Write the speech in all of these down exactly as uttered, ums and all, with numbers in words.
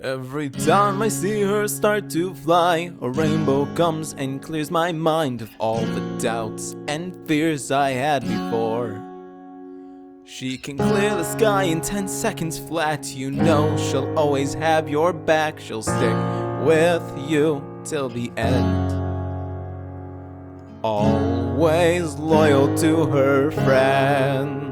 Every time I see her start to fly, a rainbow comes and clears my mind of all the doubts and fears I had before. She can clear the sky in ten seconds flat. You know she'll always have your back. She'll stick with you till the end, always loyal to her friends.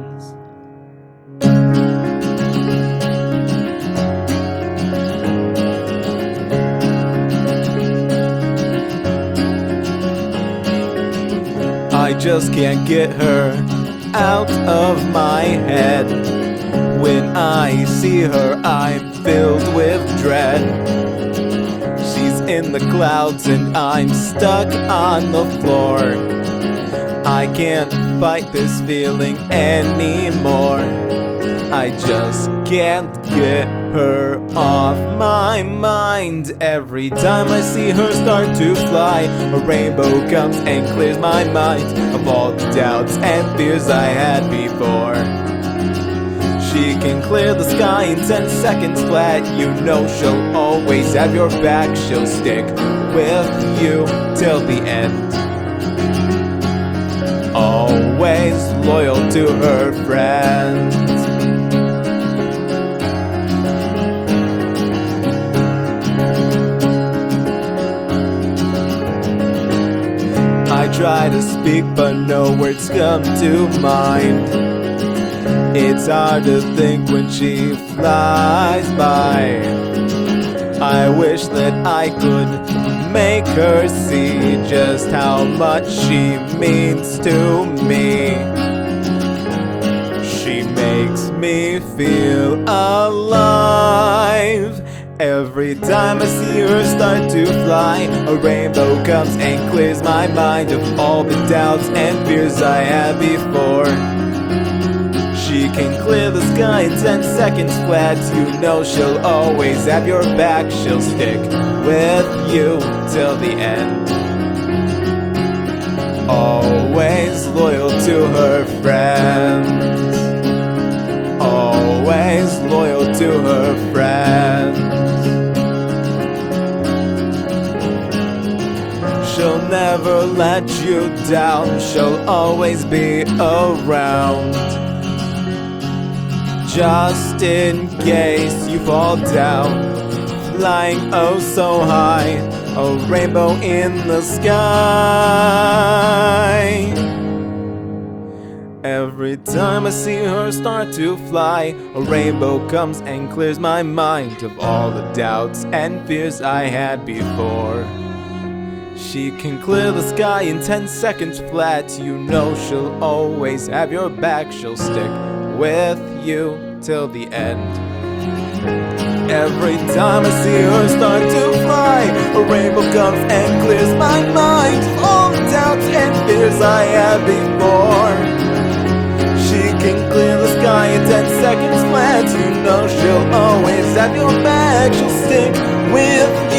I just can't get her out of my head. When I see her, I'm filled with dread. She's in the clouds and I'm stuck on the floor. I can't fight this feeling anymore. I just can't get her off my mind. Every time I see her start to fly, a rainbow comes and clears my mind of all the doubts and fears I had before. She can clear the sky in ten seconds flat. You know she'll always have your back. She'll stick with you till the end, always loyal to her friends. I try to speak but no words come to mind. It's hard to think when she flies by. I wish that I could make her see just how much she means to me. She makes me feel alive. Every time I see her start to fly, a rainbow comes and clears my mind of all the doubts and fears I had before. She can clear the sky in ten seconds flat. You know she'll always have your back. She'll stick with you till the end, always loyal to her friends, always loyal to her friends. She'll never let you down. She'll always be around, just in case you fall down. Flying oh so high, a rainbow in the sky. Every time I see her start to fly, a rainbow comes and clears my mind of all the doubts and fears I had before. She can clear the sky in ten seconds flat. You know she'll always have your back. She'll stick with you till the end. Every time I see her start to fly, a rainbow comes and clears my mind of all the doubts and fears I had before. She can clear the sky in ten seconds flat. You know she'll always have your back. She'll stick with you